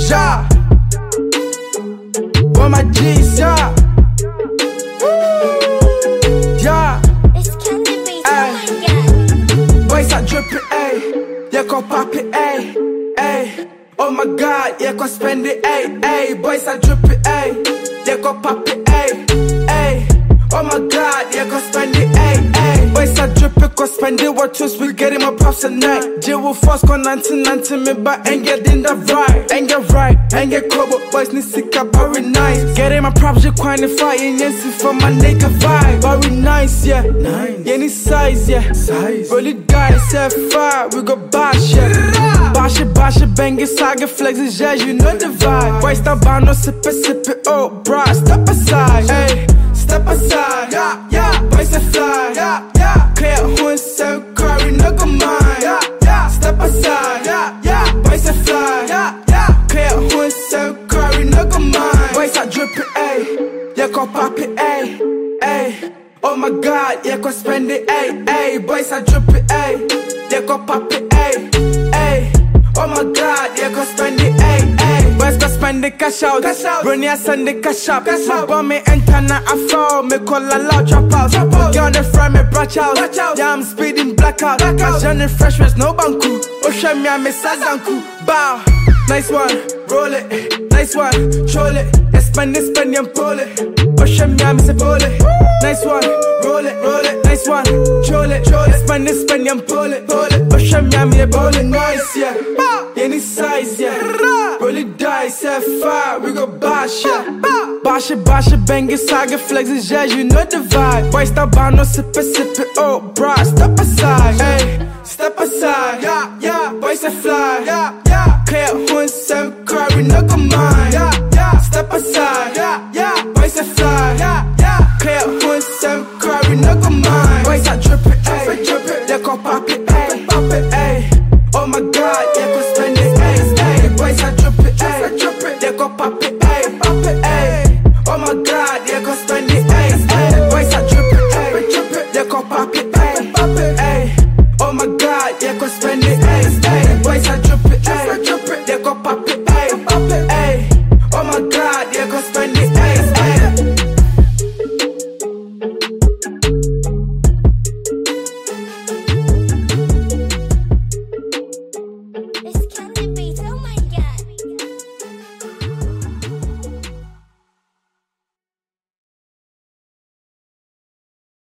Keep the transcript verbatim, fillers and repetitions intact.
ja. With my G's, yeah. Yeah. It's Candy Beats, oh my god. Boys are dripping, ayy. Yeah, go pop it, ayy, ayy. Oh my god, yeah, go spend it, ayy, ayy. Boys are dripping, ayy. Yeah, go pop it, ayy, ayy. Oh my god, yeah, go spend it, ayy, ayy. Boys are dripping, go spend it. What twist, we getting my props tonight. J will force, go nineteen ninety me, but ain't getting the right. Ain't get right, ain't get cool, but boys need sick up, very nice. Getting my props, you quantifying, yes, for my nigga vibe. Very nice, yeah, nice. Any size, yeah, size. Really guys, yeah, fire, we go bash, yeah. Bash it, bash it, bang it, saga, flex it, yeah, you know the vibe. Boys, stop by, no sip it, sip it, oh, bruh, step aside, ayy. Step aside, yeah, yeah, boys are fly, yeah, yeah. Clear who and so curry, no go mind, yeah, yeah. Step aside, yeah, yeah, boys are fly, yeah, yeah. Clear who and so curry, no go mind. Boys are dripping, ayy, yeah, go pop it, ayy, ayy. Oh my god, yeah, go spend it, ayy, ayy. Boys are dripping, ayy, yeah, go pop it, ayy, ayy. Oh my god, yeah, go spend it, ayy, ayy. Boys go spend it, cash out, cash out. Run here, send it, cash up, cash out. Bomb me enter, now I fall. Me call a loud, drop out, drop out. Get on the front, me branch out, branch out. Yeah, I'm speeding, blackout, blackout. My journey fresh, with no banku. Oh, show me, I'm a sazanku. Bow, nice one, roll it. Nice one, troll it. Yeah, spend it, spend it, and pull it. Oh, show me, I'm a pull it. Nice one, roll it, roll it. Nice one, troll it, troll it. Spend it, spend it, and pull it, pull it. Oh, show me, I'm a pull it. Nice, yeah. Any size, yeah. Really dice, yeah, fire, we go bash, yeah. Bash it, bash it, bang it, saga, flex it, yeah, you know the vibe. Boy, stop by, no sip it, sip it, oh, bruh, step aside, ayy. Step aside, yeah, yeah. Boys are fly, yeah, yeah. Clear who and so curry, no go mind, yeah, yeah. Step aside, yeah, yeah. Boys are fly, yeah, yeah. Clear who and so curry, no go mind. Boys are dripping, ayy, dripping, they go pop it, ayy, pop it.